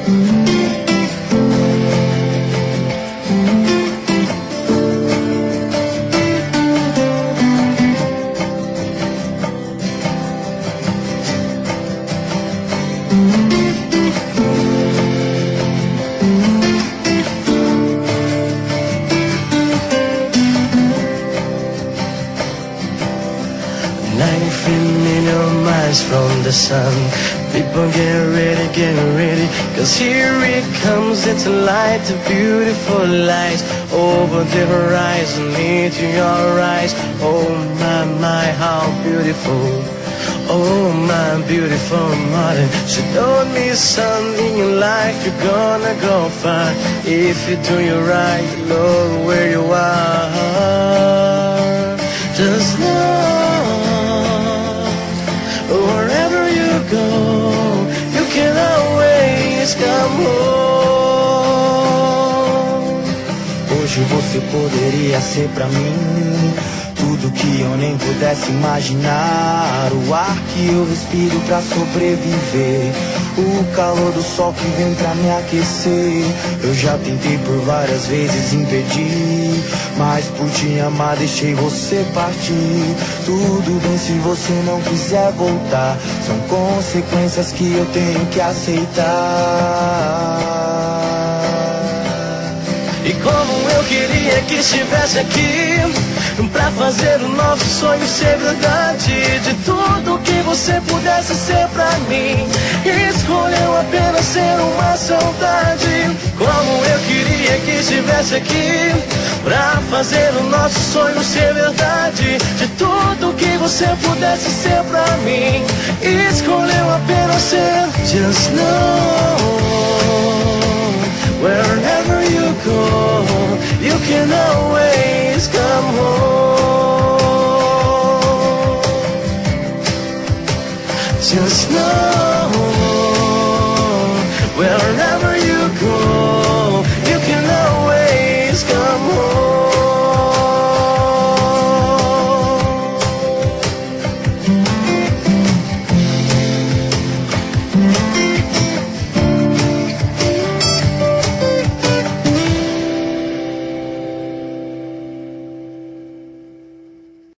From the sun, people get ready, cause here it comes, it's a light, a beautiful light, over the horizon, into your eyes, oh my, how beautiful, oh my beautiful mother, she told me something in life, you're gonna go far, if you do it right, look where you are, just know, wherever you go, you can always come home. Hoje você poderia ser pra mim tudo que eu nem pudesse imaginar. O ar que eu respiro pra sobreviver, o calor do sol que vem pra me aquecer. Eu já tentei por várias vezes impedir, mas por te amar deixei você partir. Tudo bem se você não quiser voltar, são consequências que eu tenho que aceitar. E como eu queria que estivesse aqui pra fazer o nosso sonho ser verdade, de tudo que você pudesse ser pra mim, escolheu apenas ser uma saudade. Como eu queria que estivesse aqui pra fazer o nosso sonho ser verdade, de tudo que você pudesse ser pra mim, escolheu apenas ser. Just know, wherever you go, you can always come home. Just know